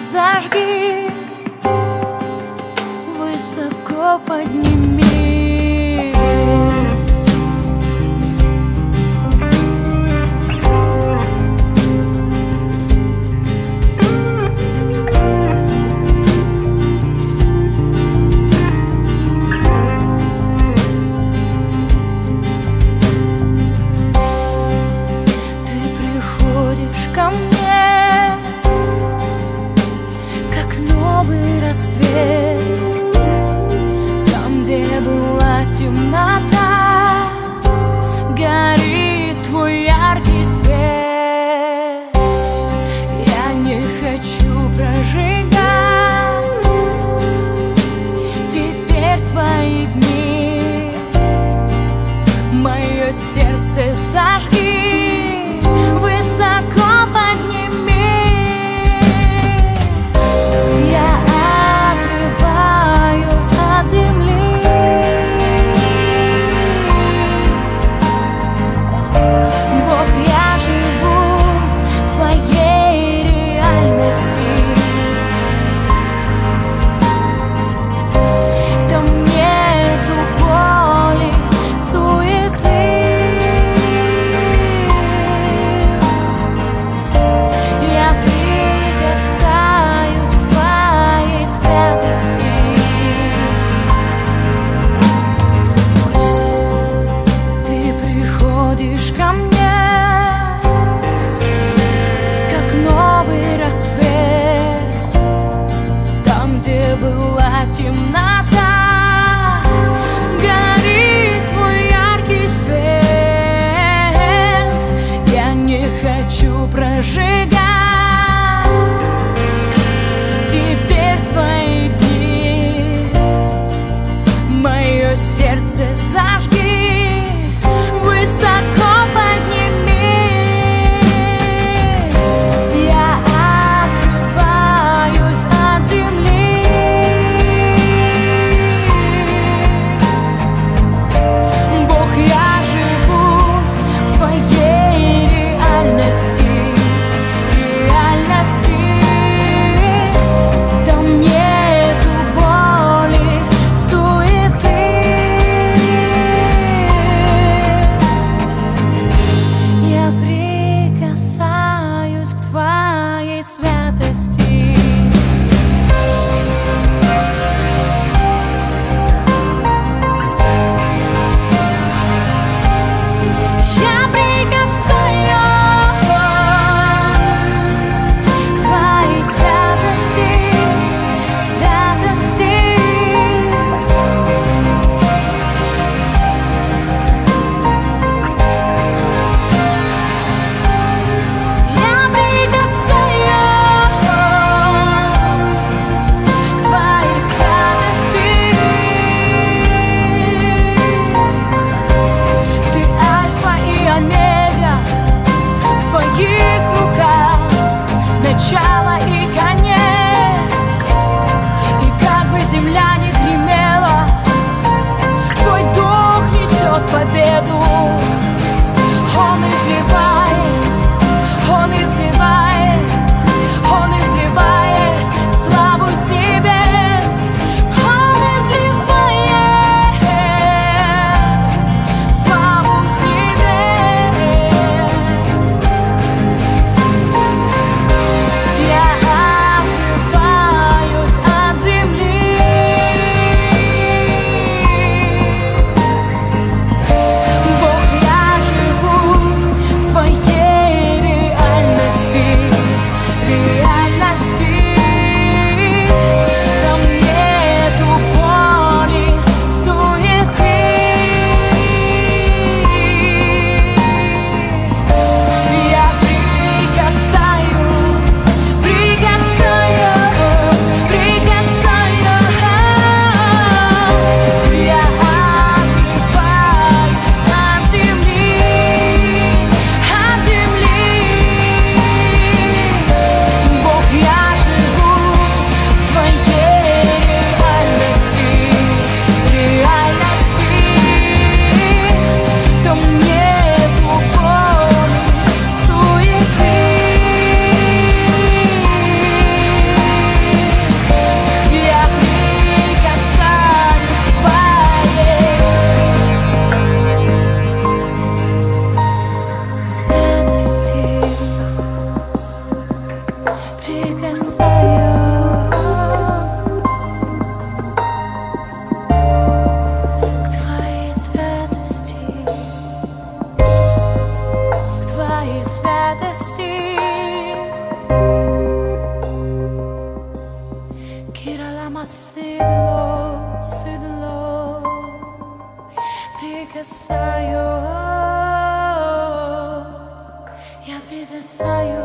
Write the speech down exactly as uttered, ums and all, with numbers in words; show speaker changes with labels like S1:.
S1: зажги, высоко подними. Ты приходишь ко мне, как новый рассвет. Там, где была темнота, горит твой яркий свет. Я не хочу прожигать теперь свои дни. Мое сердце зажги, высоко подними. Я отрываюсь от земли, Бог, я живу в твоей реальности. Там нету боли, суеты. Я прикасаюсь к твоей святости. Ты приходишь ко мне, как новый рассвет. Там, где была темнота, горит твой яркий свет. Я не хочу прожигать теперь свои дни. Мое сердце зажги, высоко подними. Я отрываюсь от земли, Твоей святости. Киралама седло, седло, прикасаю, я прикасаю.